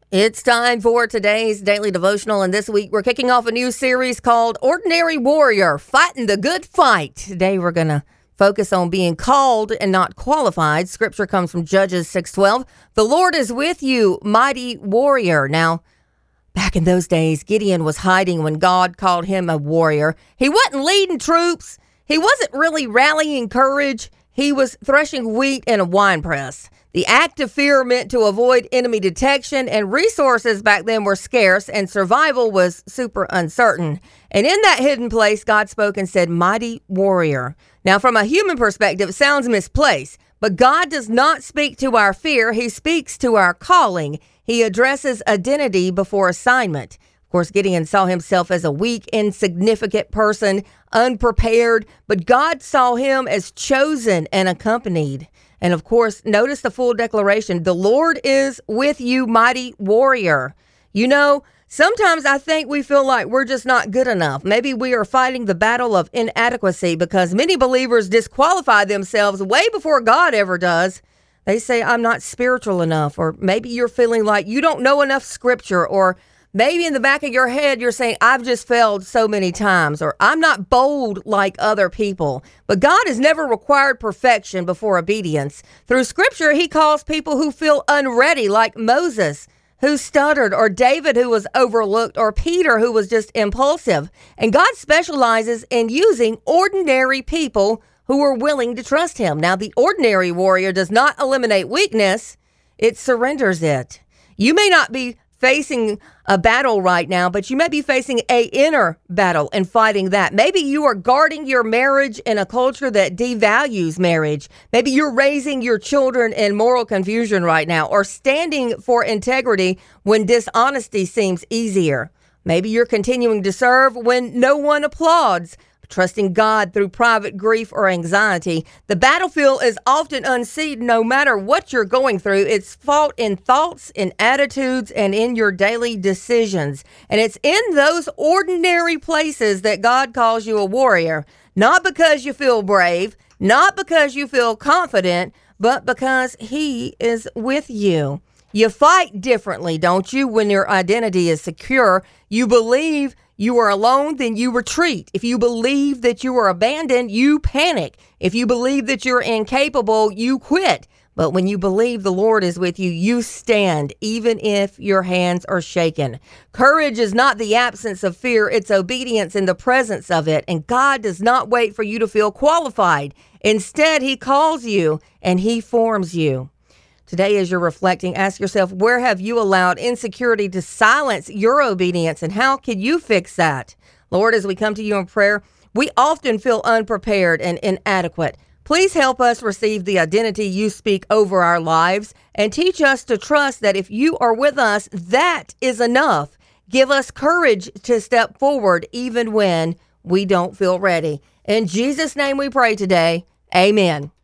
It's time for today's daily devotional, and this week we're kicking off a new series called Ordinary Warrior, Fighting the Good Fight. Today we're going to focus on being called and not qualified. Scripture comes from Judges 6:12. The Lord is with you, mighty warrior. Now, back in those days, Gideon was hiding when God called him a warrior. He wasn't leading troops. He wasn't really rallying courage. He was threshing wheat in a winepress. The act of fear meant to avoid enemy detection, and resources back then were scarce, and survival was super uncertain. And in that hidden place, God spoke and said, mighty warrior. Now, from a human perspective, it sounds misplaced, but God does not speak to our fear. He speaks to our calling. He addresses identity before assignment. Of course, Gideon saw himself as a weak, insignificant person, unprepared, but God saw him as chosen and accompanied. And of course, notice the full declaration. The Lord is with you, mighty warrior. You know, sometimes I think we feel like we're just not good enough. Maybe we are fighting the battle of inadequacy because many believers disqualify themselves way before God ever does. They say, I'm not spiritual enough, or maybe you're feeling like you don't know enough scripture, or maybe in the back of your head, you're saying, I've just failed so many times, or I'm not bold like other people. But God has never required perfection before obedience. Through Scripture, He calls people who feel unready, like Moses, who stuttered, or David, who was overlooked, or Peter, who was just impulsive. And God specializes in using ordinary people who are willing to trust Him. Now, the ordinary warrior does not eliminate weakness, it surrenders it. You may not be facing a battle right now, but you may be facing a inner battle and fighting that. Maybe you are guarding your marriage in a culture that devalues marriage. Maybe you're raising your children in moral confusion right now, or standing for integrity when dishonesty seems easier. Maybe you're continuing to serve when no one applauds, trusting God through private grief or anxiety. The battlefield is often unseen no matter what you're going through. It's fought in thoughts, in attitudes, and in your daily decisions. And it's in those ordinary places that God calls you a warrior, not because you feel brave, not because you feel confident, but because He is with you. You fight differently, don't you, when your identity is secure? You believe you are alone, then you retreat. If you believe that you are abandoned, you panic. If you believe that you're incapable, you quit. But when you believe the Lord is with you, you stand, even if your hands are shaken. Courage is not the absence of fear. It's obedience in the presence of it. And God does not wait for you to feel qualified. Instead, He calls you and He forms you. Today, as you're reflecting, ask yourself, where have you allowed insecurity to silence your obedience, and how can you fix that? Lord, as we come to you in prayer, we often feel unprepared and inadequate. Please help us receive the identity you speak over our lives, and teach us to trust that if you are with us, that is enough. Give us courage to step forward even when we don't feel ready. In Jesus' name we pray today. Amen.